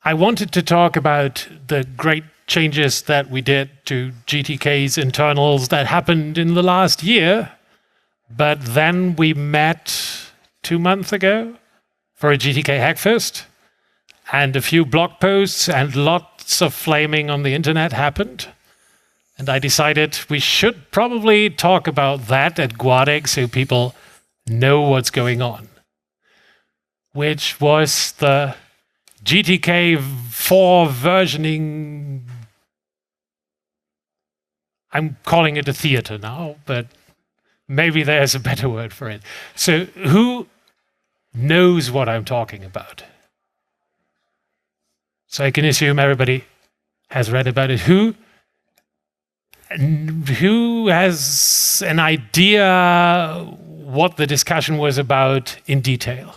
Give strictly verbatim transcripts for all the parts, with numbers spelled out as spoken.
I wanted to talk about the great changes that we did to G T K's internals that happened in the last year, but then we met two months ago for a G T K Hackfest, and a few blog posts and lots of flaming on the internet happened. And I decided we should probably talk about that at Guadix so people know what's going on. Which was the G T K four versioning. I'm calling it a theater now, but maybe there's a better word for it. So who knows what I'm talking about? So I can assume everybody has read about it. Who, who has an idea what the discussion was about in detail?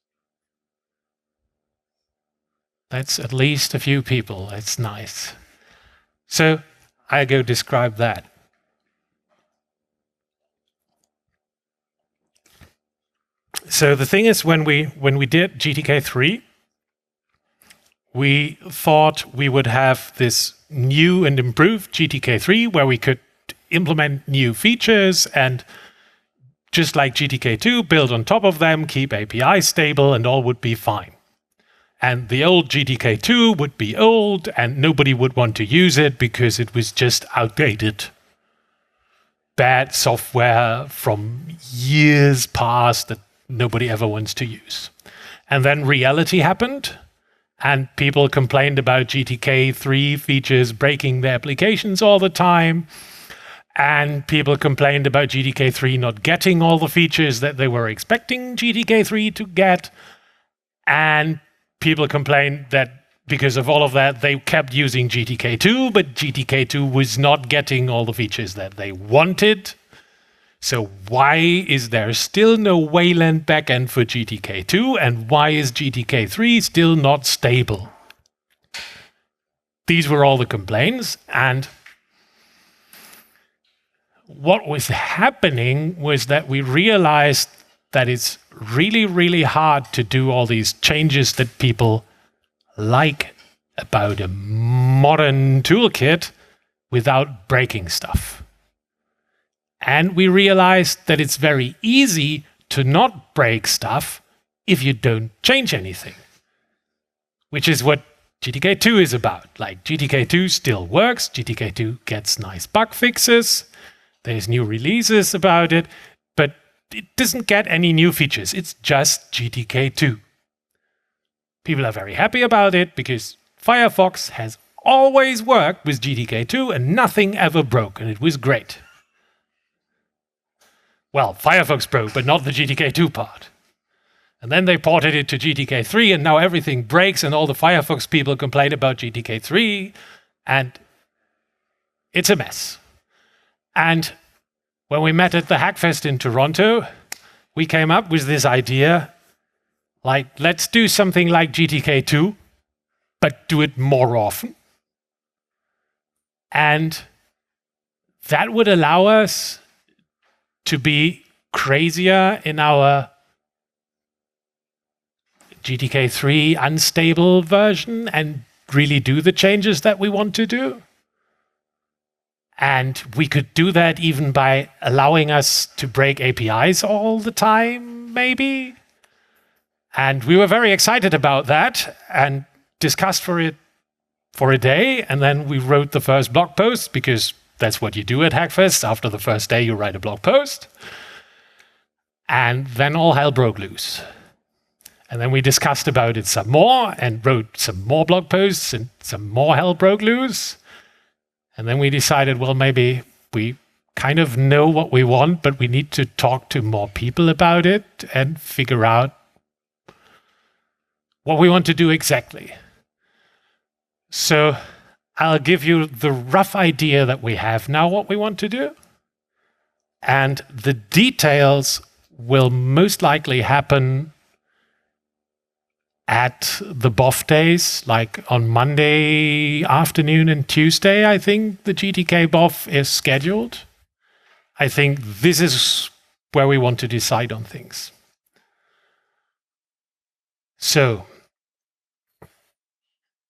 That's at least a few people. That's nice. So I go describe that. So the thing is, when we when we did G T K three, we thought we would have this new and improved G T K three where we could implement new features and, just like G T K two, build on top of them, keep A P I stable, and all would be fine. And the old G T K two would be old and nobody would want to use it because it was just outdated, bad software from years past that nobody ever wants to use. And then reality happened and people complained about G T K three features breaking their applications all the time. And people complained about G T K three not getting all the features that they were expecting G T K three to get. And people complained that because of all of that, they kept using G T K two, but G T K two was not getting all the features that they wanted. So why is there still no Wayland backend for G T K two, and why is G T K three still not stable? These were all the complaints, and what was happening was that we realized that it's really, really hard to do all these changes that people like about a modern toolkit without breaking stuff. And we realized that it's very easy to not break stuff if you don't change anything, which is what G T K two is about. Like, G T K two still works, G T K two gets nice bug fixes, there's new releases about it, but it doesn't get any new features. It's just G T K two. People are very happy about it because Firefox has always worked with G T K two and nothing ever broke, and it was great. Well, Firefox broke, but not the G T K two part. And then they ported it to G T K three, and now everything breaks, and all the Firefox people complain about G T K three, and it's a mess. And when we met at the Hackfest in Toronto, we came up with this idea, like, let's do something like G T K two, but do it more often. And that would allow us to be crazier in our G T K three unstable version and really do the changes that we want to do. And we could do that even by allowing us to break A P Is all the time, maybe. And we were very excited about that and discussed for it for a day. And then we wrote the first blog post, because that's what you do at Hackfest. After the first day, you write a blog post. And then all hell broke loose. And then we discussed about it some more and wrote some more blog posts, and some more hell broke loose. And then we decided, well, maybe we kind of know what we want, but we need to talk to more people about it and figure out what we want to do exactly. So I'll give you the rough idea that we have now what we want to do. And the details will most likely happen at the B O F days, like on Monday afternoon and Tuesday. I think the G T K B O F is scheduled. I think this is where we want to decide on things. So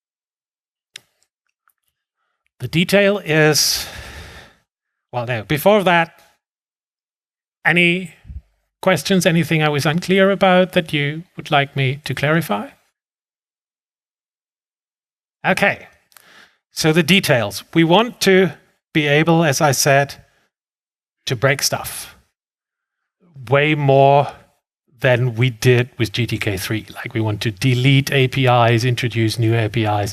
The detail is, well, no, before that, any questions, anything I was unclear about that you would like me to clarify? Okay, so the details. We want to be able, as I said, to break stuff way more than we did with G T K three. Like, we want to delete A P Is, introduce new A P Is,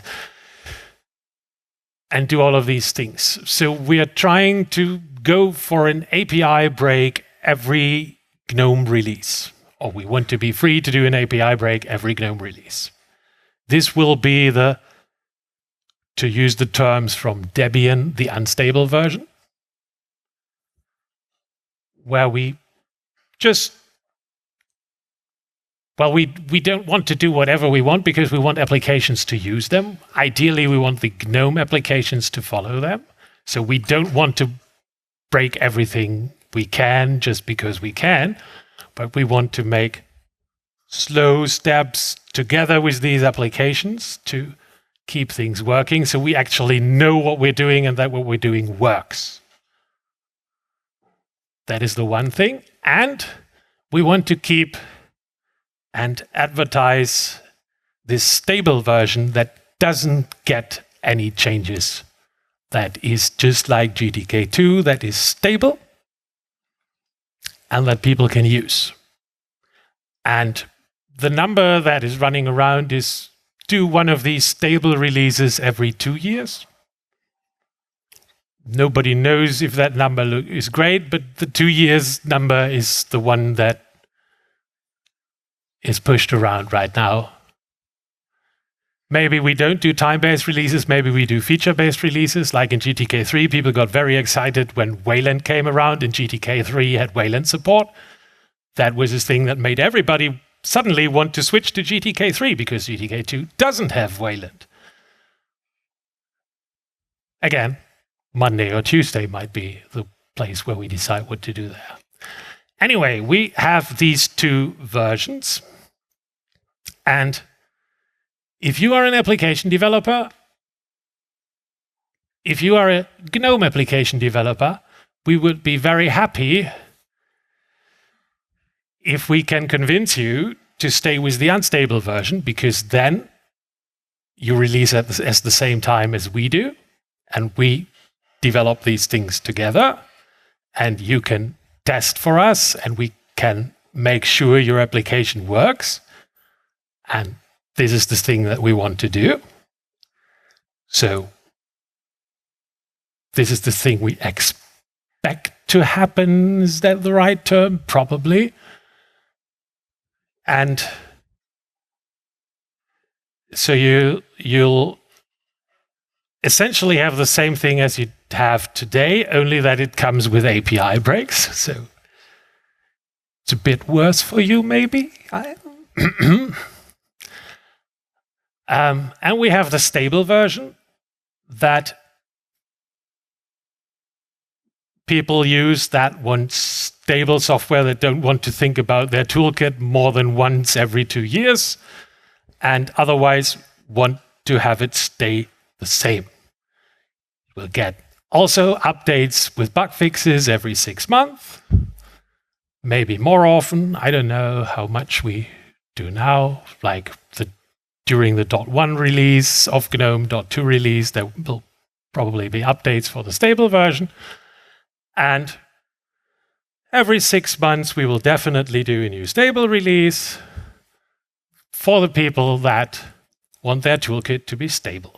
and do all of these things. So we are trying to go for an A P I break every GNOME release, or we want to be free to do an A P I break every GNOME release. This will be the, to use the terms from Debian, the unstable version, where we just, well, we, we don't want to do whatever we want because we want applications to use them. Ideally, we want the GNOME applications to follow them. So we don't want to break everything we can just because we can, but we want to make slow steps together with these applications to keep things working so we actually know what we're doing and that what we're doing works. That is the one thing. And we want to keep and advertise this stable version that doesn't get any changes. That is just like G T K two, that is stable and that people can use. And the number that is running around is do one of these stable releases every two years. Nobody knows if that number is great, but the two years number is the one that is pushed around right now. Maybe we don't do time-based releases, maybe we do feature-based releases. Like in G T K three, people got very excited when Wayland came around and G T K three had Wayland support. That was a thing that made everybody suddenly want to switch to G T K three because G T K two doesn't have Wayland. Again, Monday or Tuesday might be the place where we decide what to do there. Anyway, we have these two versions. And if you are an application developer, if you are a GNOME application developer, we would be very happy if we can convince you to stay with the unstable version, because then you release at the, at the same time as we do, and we develop these things together, and you can test for us, and we can make sure your application works. And this is the thing that we want to do. So this is the thing we expect to happen. Is that the right term? Probably. And so you, you'll essentially have the same thing as you have today, only that it comes with A P I breaks. So it's a bit worse for you, maybe. I um, and we have the stable version that people use that want stable software, that don't want to think about their toolkit more than once every two years, and otherwise want to have it stay the same. We'll get also updates with bug fixes every six months, maybe more often. I don't know how much we do now. Like the during the dot one release of GNOME, dot two release, there will probably be updates for the stable version. And every six months, we will definitely do a new stable release for the people that want their toolkit to be stable.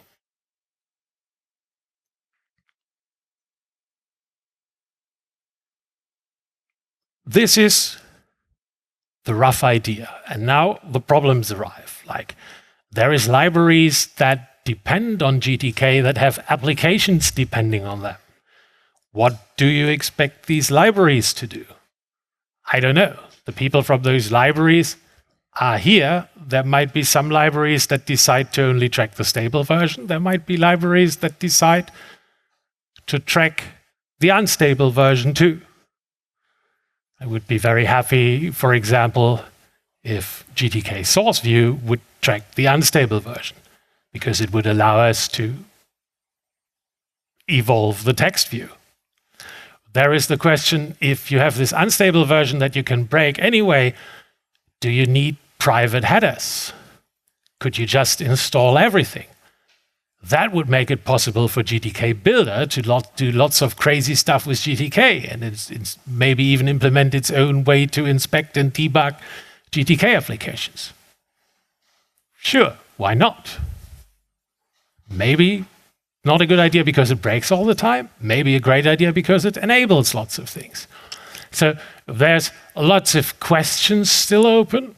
This is the rough idea. And now the problems arrive. Like, there is libraries that depend on G T K that have applications depending on them. What do you expect these libraries to do? I don't know. The people from those libraries are here. There might be some libraries that decide to only track the stable version. There might be libraries that decide to track the unstable version too. I would be very happy, for example, if G T K Source View would track the unstable version, because it would allow us to evolve the text view. There is the question, if you have this unstable version that you can break anyway, do you need private headers? Could you just install everything? That would make it possible for G T K Builder to lot, do lots of crazy stuff with G T K, and it's, it's maybe even implement its own way to inspect and debug G T K applications. Sure, why not? Maybe not a good idea because it breaks all the time. Maybe a great idea because it enables lots of things. So there's lots of questions still open,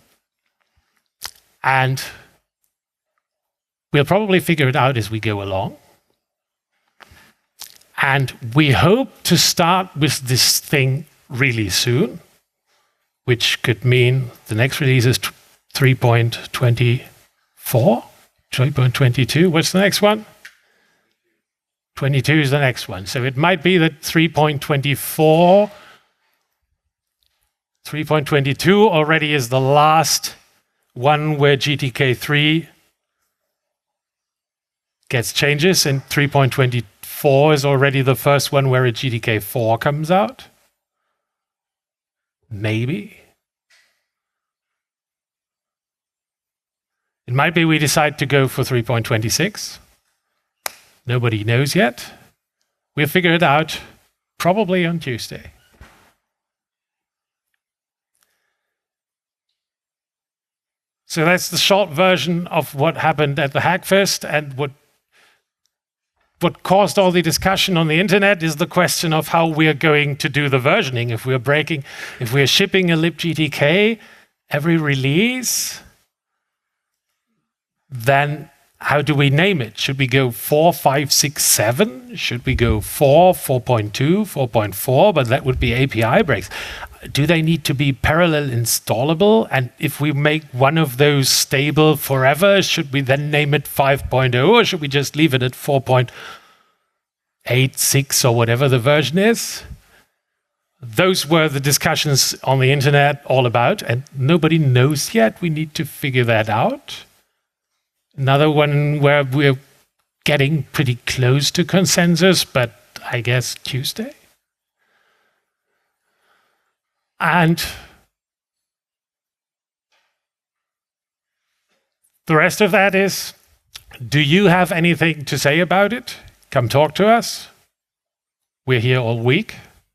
and we'll probably figure it out as we go along. And we hope to start with this thing really soon, which could mean the next release is three point twenty-four, three point twenty-two. What's the next one? twenty-two is the next one. So it might be that three point twenty-four, three point twenty-two already is the last one where G T K three gets changes, and three point twenty-four is already the first one where a G T K four comes out. Maybe. It might be we decide to go for three point twenty-six. Nobody knows yet. We'll figure it out probably on Tuesday. So that's the short version of what happened at the Hackfest, and what what caused all the discussion on the internet is the question of how we are going to do the versioning. If we're breaking, if we're shipping a libgtk every release, then how do we name it? Should we go four, five, six, seven? Should we go four, four point two, four point four? But that would be A P I breaks. Do they need to be parallel installable? And if we make one of those stable forever, should we then name it five point oh, or should we just leave it at four point eight six or whatever the version is? Those were the discussions on the internet all about, and nobody knows yet. We need to figure that out. Another one where we're getting pretty close to consensus, but I guess Tuesday. And the rest of that is, do you have anything to say about it? Come talk to us. We're here all week.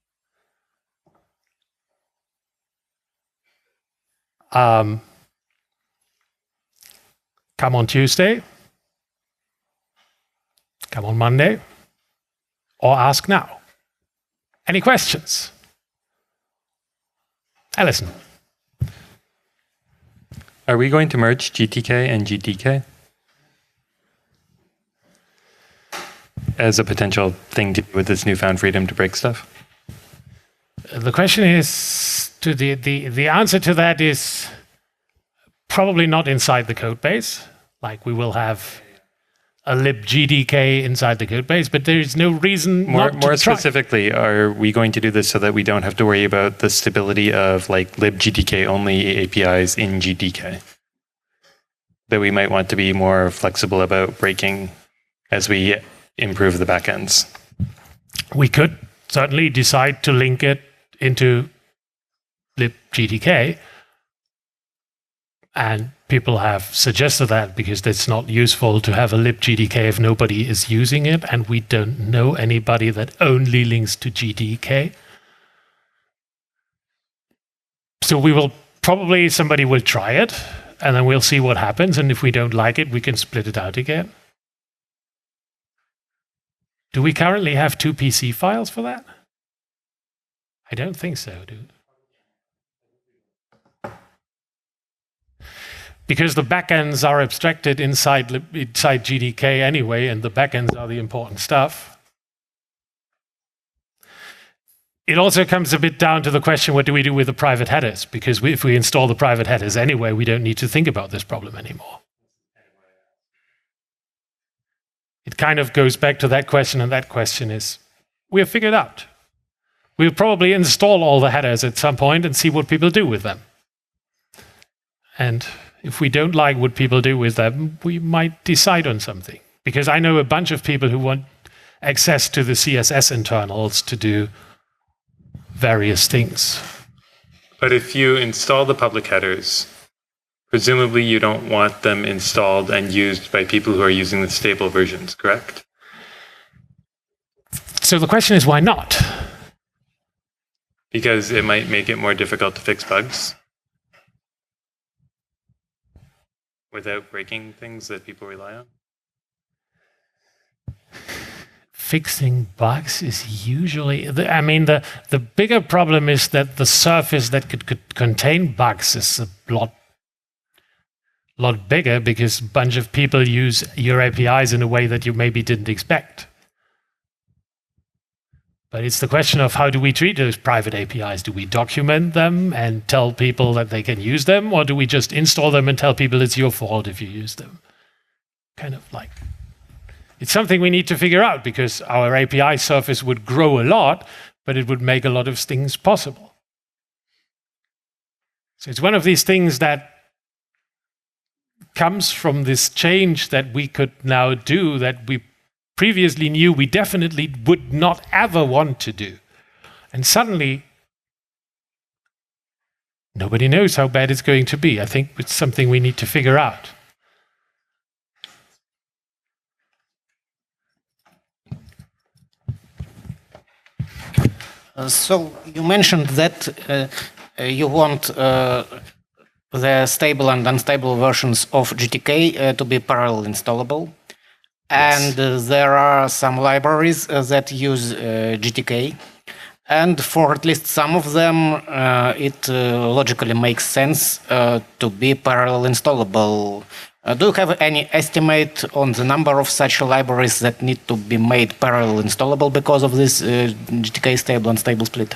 Um, come on Tuesday. Come on Monday. Or ask now. Any questions? Alison. Are we going to merge G T K and G T K as a potential thing to do with this newfound freedom to break stuff? The question is, to the, the, the answer to that is probably not inside the code base. Like we will have a libgtk inside the code base, but there is no reason more, not more to try. specifically, are we going to do this so that we don't have to worry about the stability of like libgtk only A P Is in G T K? That we might want to be more flexible about breaking as we improve the backends. We could certainly decide to link it into libgtk, and people have suggested that because it's not useful to have a libgtk if nobody is using it, and we don't know anybody that only links to G T K. So we will probably, somebody will try it, and then we'll see what happens, and if we don't like it, we can split it out again. Do we currently have two P C files for that? I don't think so, dude. Because the backends are abstracted inside, inside G T K anyway, and the backends are the important stuff. It also comes a bit down to the question, what do we do with the private headers? Because we, if we install the private headers anyway, we don't need to think about this problem anymore. It kind of goes back to that question, and that question is, we've figured out. We'll probably install all the headers at some point and see what people do with them. And if we don't like what people do with them, we might decide on something. Because I know a bunch of people who want access to the C S S internals to do various things. But if you install the public headers, presumably you don't want them installed and used by people who are using the stable versions, correct? So the question is, why not? Because it might make it more difficult to fix bugs without breaking things that people rely on. Fixing bugs is usually, I mean, the, the bigger problem is that the surface that could, could contain bugs is a lot, lot bigger because a bunch of people use your A P Is in a way that you maybe didn't expect. But it's the question of how do we treat those private A P Is? Do we document them and tell people that they can use them, or do we just install them and tell people it's your fault if you use them? Kind of like, it's something we need to figure out because our A P I surface would grow a lot, but it would make a lot of things possible. So it's one of these things that comes from this change that we could now do that we previously knew we definitely would not ever want to do. And suddenly, nobody knows how bad it's going to be. I think it's something we need to figure out. Uh, so you mentioned that uh, uh, you want uh, the stable and unstable versions of G T K uh, to be parallel installable. And uh, there are some libraries uh, that use uh, G T K. And for at least some of them, uh, it uh, logically makes sense uh, to be parallel installable. Uh, do you have any estimate on the number of such libraries that need to be made parallel installable because of this uh, G T K stable and stable split?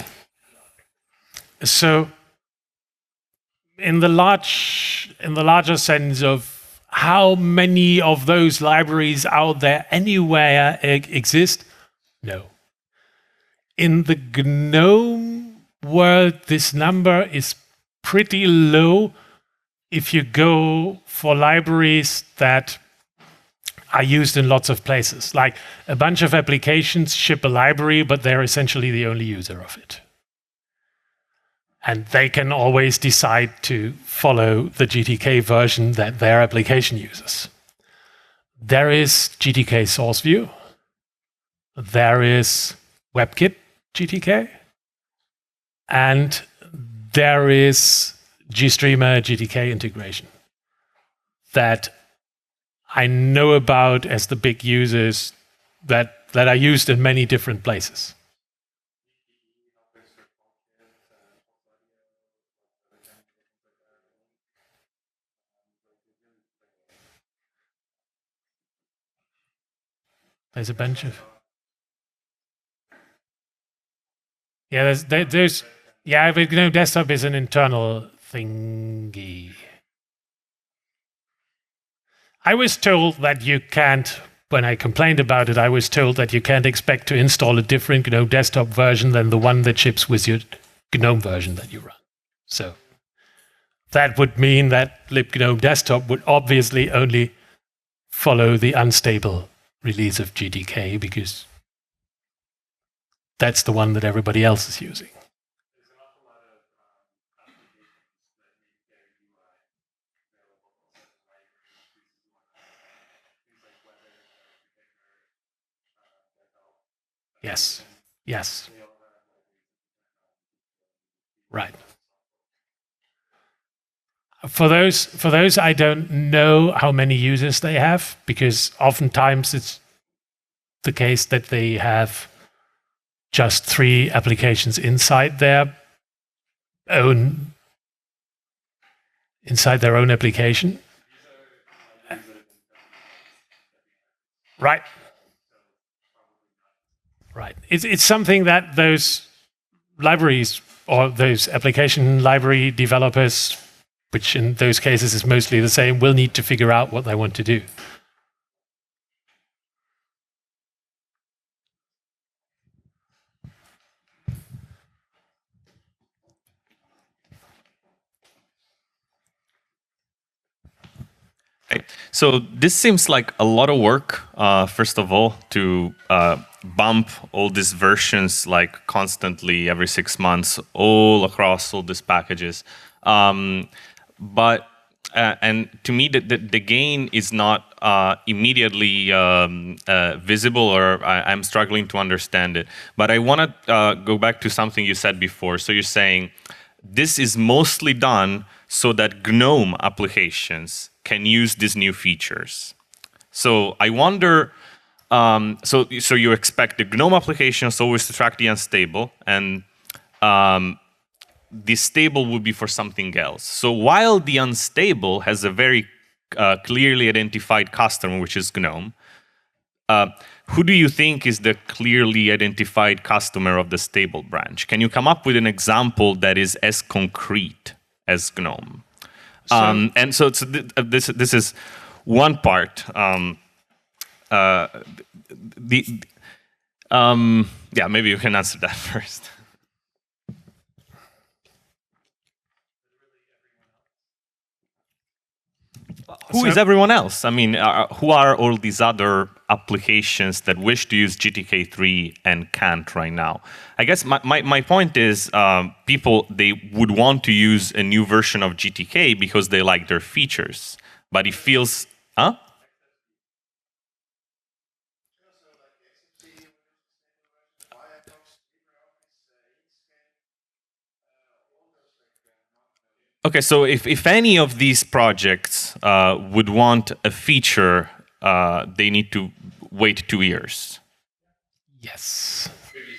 So, in the large, in the larger sense of how many of those libraries out there anywhere exist, no. In the GNOME world, this number is pretty low. If you go for libraries that are used in lots of places, like a bunch of applications ship a library, but they're essentially the only user of it. And they can always decide to follow the G T K version that their application uses. There is G T K Source View. There is WebKit G T K. And there is GStreamer G T K integration that I know about as the big users that, that are used in many different places. There's a bunch of... Yeah, there's, there, there's yeah, but GNOME Desktop is an internal thingy. I was told that you can't, when I complained about it, I was told that you can't expect to install a different GNOME Desktop version than the one that ships with your GNOME version that you run. So that would mean that libgnome Desktop would obviously only follow the unstable release of G T K because that's the one that everybody else is using. Yes, yes. Right. For those, for those, I don't know how many users they have, because oftentimes it's the case that they have just three applications inside their own inside their own application. Right. Right. It's it's something that those libraries or those application library developers, which in those cases is mostly the same, will need to figure out what they want to do. Right. So this seems like a lot of work, uh, first of all, to uh, bump all these versions like constantly every six months all across all these packages. Um, but uh, and to me, the, the, the gain is not uh, immediately um, uh, visible, or I, I'm struggling to understand it. But I want to uh, go back to something you said before. So you're saying this is mostly done so that GNOME applications can use these new features. So I wonder, um, so so you expect the GNOME applications always to track the unstable, and um, the stable would be for something else. So while the unstable has a very uh, clearly identified customer, which is GNOME, uh, who do you think is the clearly identified customer of the stable branch? Can you come up with an example that is as concrete as GNOME? Um, and so it's, this this is one part. Um, uh, the um, yeah, maybe you can answer that first. Who so, is everyone else? I mean, uh, who are all these other applications that wish to use G T K three and can't right now? I guess my, my, my point is um, people, they would want to use a new version of G T K because they like their features, but it feels, huh? Okay, so if, if any of these projects uh, would want a feature, uh, they need to wait two years. Yes.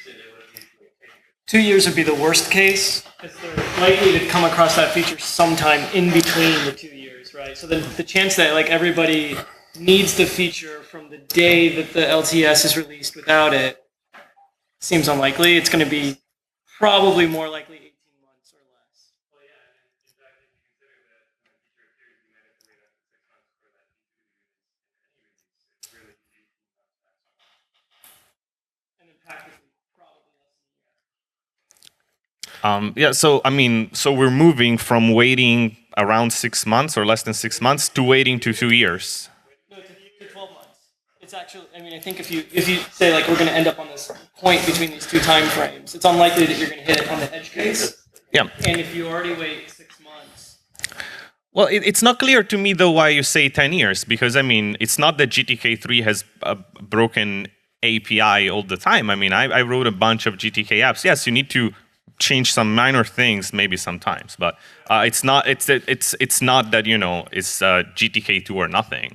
Two years would be the worst case, because they're likely to come across that feature sometime in between the two years, right? So the, the chance that like everybody needs the feature from the day that the L T S is released without it seems unlikely. It's going to be probably more likely eighteen months or less. And then practically probably less than a year. Um, yeah, so I mean, so we're moving from waiting around six months or less than six months to waiting to two years. No, to, to twelve months. It's actually, I mean, I think if you if you say like we're going to end up on this point between these two time frames, it's unlikely that you're going to hit it on the edge case. Yeah. And if you already wait six months. Well, it, it's not clear to me though why you say ten years, because I mean, it's not that G T K three has a broken A P I all the time. I mean, I, I wrote a bunch of G T K apps. Yes, you need to change some minor things maybe sometimes, but uh, it's not it's it's it's not that, you know, it's uh, G T K two or nothing.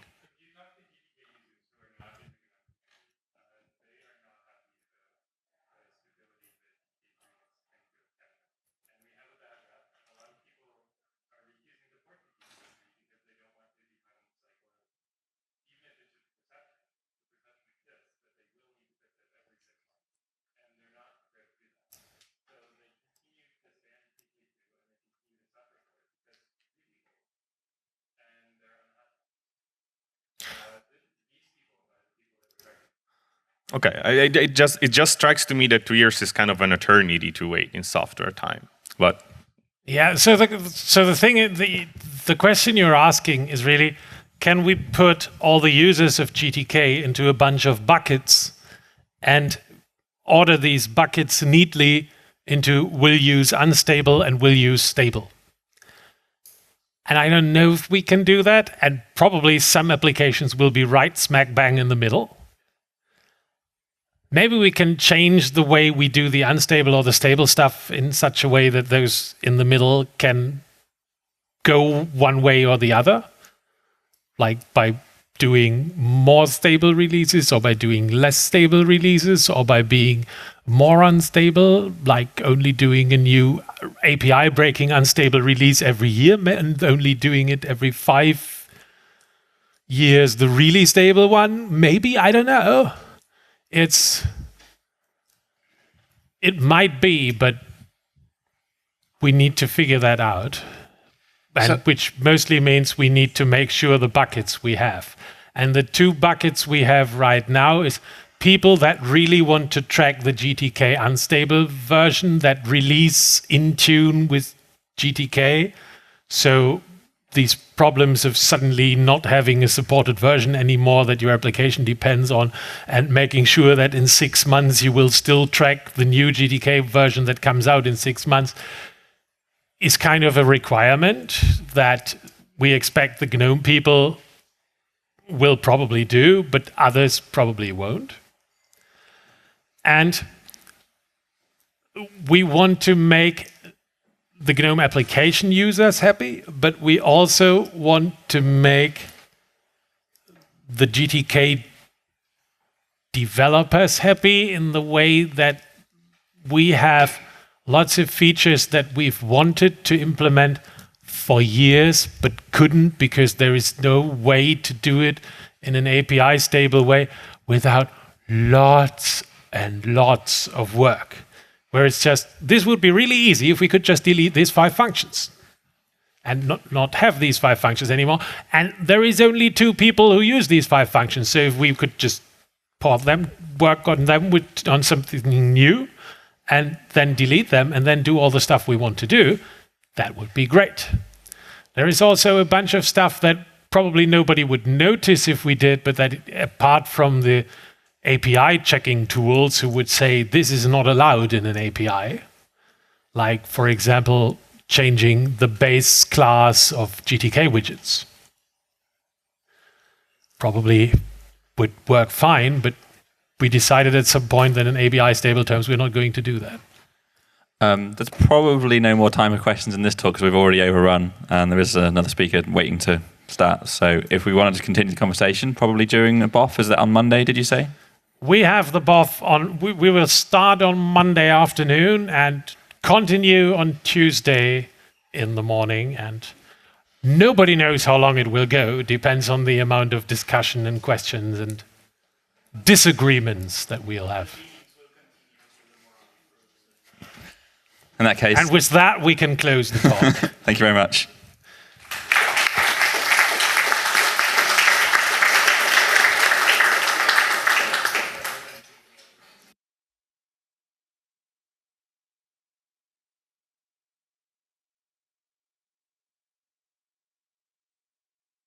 Okay, I, it just it just strikes to me that two years is kind of an eternity to wait in software time. But yeah, so the so the thing the the question you're asking is really, can we put all the users of G T K into a bunch of buckets and order these buckets neatly into will use unstable and will use stable? And I don't know if we can do that, and probably some applications will be right smack bang in the middle. Maybe we can change the way we do the unstable or the stable stuff in such a way that those in the middle can go one way or the other, like by doing more stable releases or by doing less stable releases or by being more unstable, like only doing a new A P I breaking unstable release every year and only doing it every five years, the really stable one. Maybe, I don't know. It's, it might be, but we need to figure that out. And so, which mostly means we need to make sure the buckets we have. And the two buckets we have right now is people that really want to track the G T K unstable version that release in tune with G T K. So these problems of suddenly not having a supported version anymore that your application depends on, and making sure that in six months you will still track the new G T K version that comes out in six months is kind of a requirement that we expect the GNOME people will probably do, but others probably won't. And we want to make the GNOME application users happy, but we also want to make the G T K developers happy in the way that we have lots of features that we've wanted to implement for years but couldn't because there is no way to do it in an A P I stable way without lots and lots of work. Where it's just, this would be really easy if we could just delete these five functions and not, not have these five functions anymore. And there is only two people who use these five functions. So if we could just port them, work on them with, on something new, and then delete them and then do all the stuff we want to do, that would be great. There is also a bunch of stuff that probably nobody would notice if we did, but that apart from the A P I checking tools who would say this is not allowed in an A P I, like, for example, changing the base class of G T K widgets. Probably would work fine, but we decided at some point that in A P I stable terms we're not going to do that. Um, there's probably no more time for questions in this talk because we've already overrun, and there is another speaker waiting to start. So if we wanted to continue the conversation, probably during the B O F, is that on Monday, did you say? We have the B O F on, we, we will start on Monday afternoon and continue on Tuesday in the morning. And nobody knows how long it will go. It depends on the amount of discussion and questions and disagreements that we'll have. In that case. And with that, we can close the talk. Thank you very much.